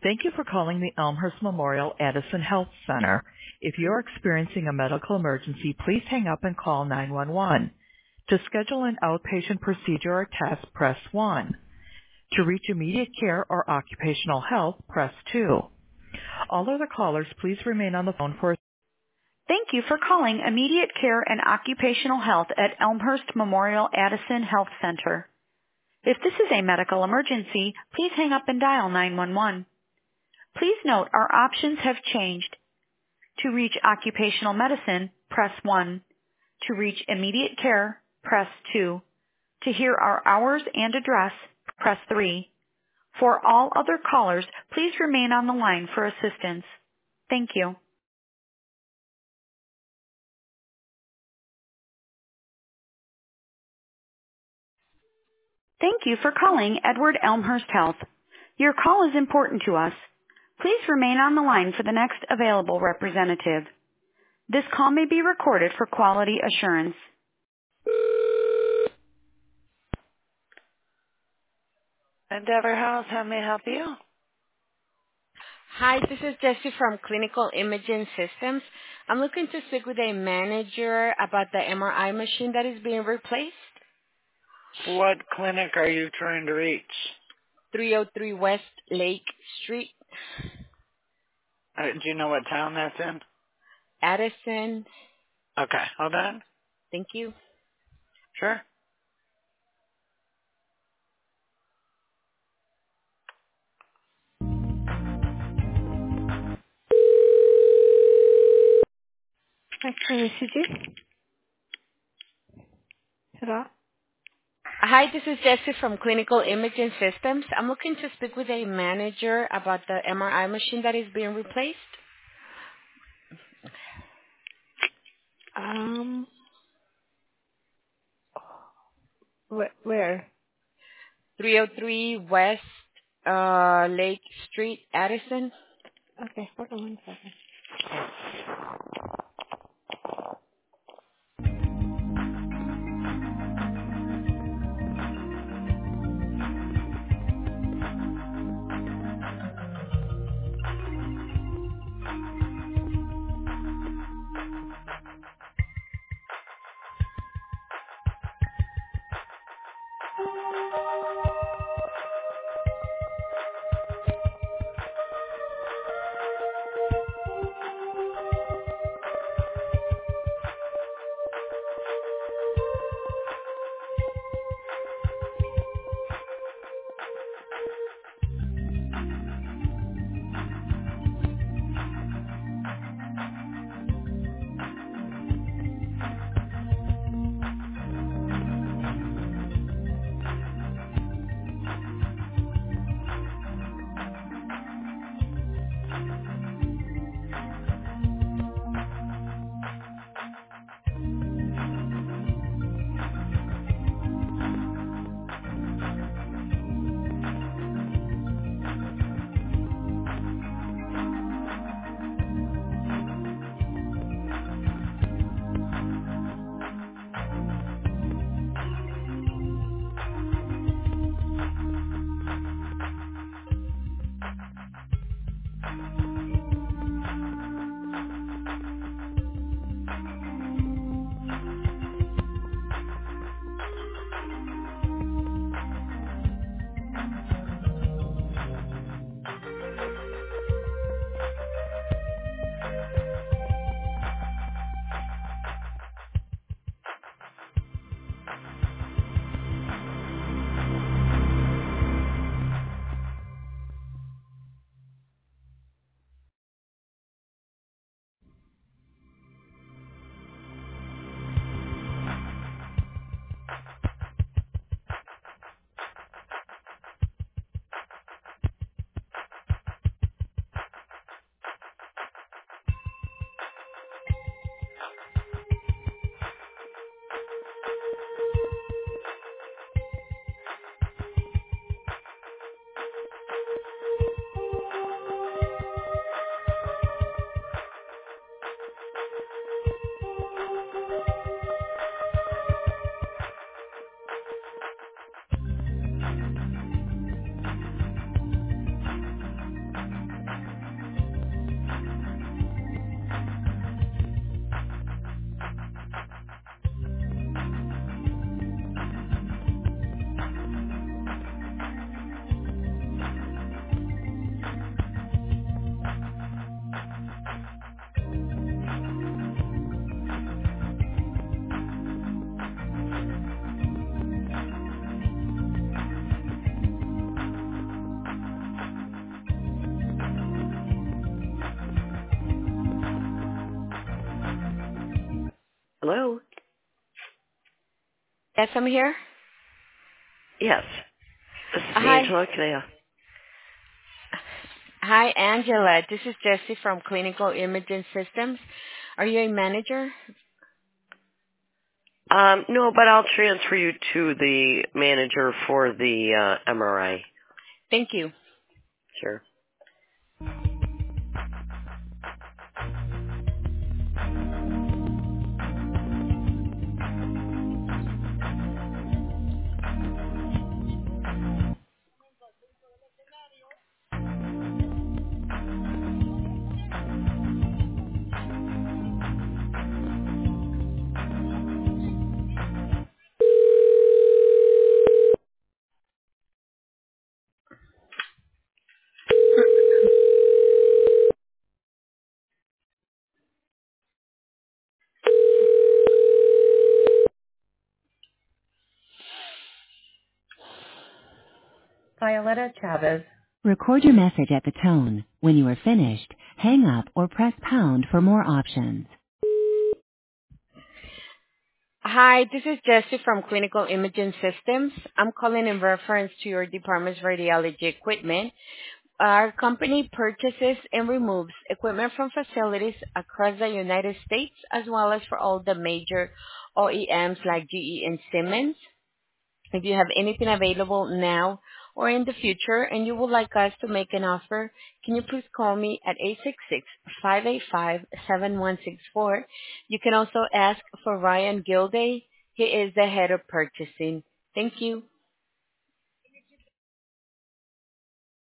Thank you for calling the Elmhurst Memorial Addison Health Center. If you're experiencing a medical emergency, please hang up and call 911. To schedule an outpatient procedure or test, press 1. To reach immediate care or occupational health, press 2. All other callers, please remain on the phone for. Thank you for calling Immediate Care and Occupational Health at Elmhurst Memorial Addison Health Center. If this is a medical emergency, please hang up and dial 911. Please note our options have changed. To reach occupational medicine, press 1. To reach immediate care, press 2. To hear our hours and address, press 3. For all other callers, please remain on the line for assistance. Thank you. Thank you for calling Edward Elmhurst Health. Your call is important to us. Please remain on the line for the next available representative. This call may be recorded for quality assurance. Endeavor House, how may I help you? Hi, this is Jessie from Clinical Imaging Systems. I'm looking to speak with a manager about the MRI machine that is being replaced. What clinic are you trying to reach? 303 West Lake Street, Do you know what town that's in? Addison. Okay, hold on. Thank you. Sure. X-ray ECG? Hello? Hi, this is Jessie from Clinical Imaging Systems. I'm looking to speak with a manager about the MRI machine that is being replaced. Um, where? 303 West Lake Street, Addison. Okay, hold on one second. Hello? Yes, I'm here. Yes. This is Hi. Angela. Can I... Hi, Angela. This is Jessie from Clinical Imaging Systems. Are you a manager? No, but I'll transfer you to the manager for the MRI. Thank you. Sure. Violetta Chavez. Record your message at the tone. When you are finished, hang up or press pound for more options. Hi, this is Jessie from Clinical Imaging Systems. I'm calling in reference to your department's radiology equipment. Our company purchases and removes equipment from facilities across the United States as well as for all the major OEMs like GE and Siemens. If you have anything available now or in the future and you would like us to make an offer, can you please call me at 866-585-7164. You can also ask for Ryan Gilday. He is the head of purchasing. Thank you.